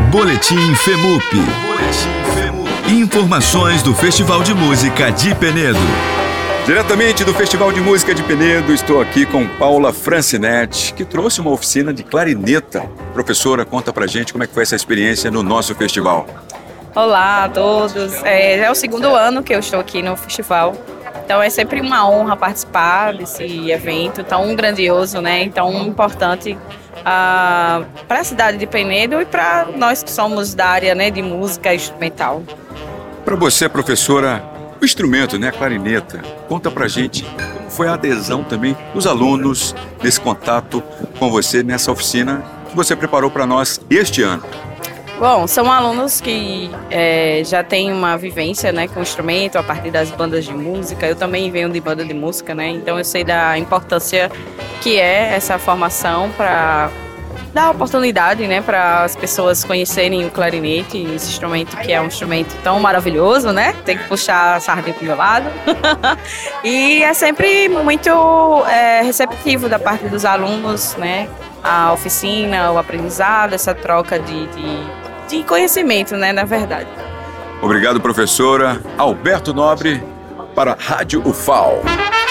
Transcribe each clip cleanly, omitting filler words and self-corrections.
Boletim FEMUP. Informações do Festival de Música de Penedo. Diretamente do Festival de Música de Penedo, estou aqui com Paula Francinetti, que trouxe uma oficina de clarineta. Professora, conta pra gente como é que foi essa experiência no nosso festival. Olá a todos, é o segundo ano que eu estou aqui no festival, então é sempre uma honra participar desse evento tão grandioso, né? E tão importante para a cidade de Penedo e para nós que somos da área, né, de música instrumental. Para você, professora, o instrumento, né, a clarineta, conta pra gente como foi a adesão também dos alunos nesse contato com você nessa oficina que você preparou para nós este ano. Bom, são alunos que já têm uma vivência, né, com o instrumento a partir das bandas de música. Eu também venho de banda de música, né, então eu sei da importância que é essa formação para dar oportunidade, né, para as pessoas conhecerem o clarinete, esse instrumento que é um instrumento tão maravilhoso, né, tem que puxar a sardinha pro meu lado. E é sempre muito receptivo da parte dos alunos, né, a oficina, o aprendizado, essa troca de conhecimento, né, na verdade. Obrigado, professora. Alberto Nobre, para a Rádio UFAL.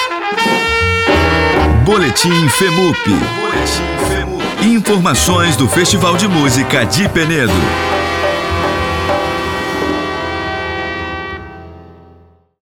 Boletim FEMUP. Informações do Festival de Música de Penedo.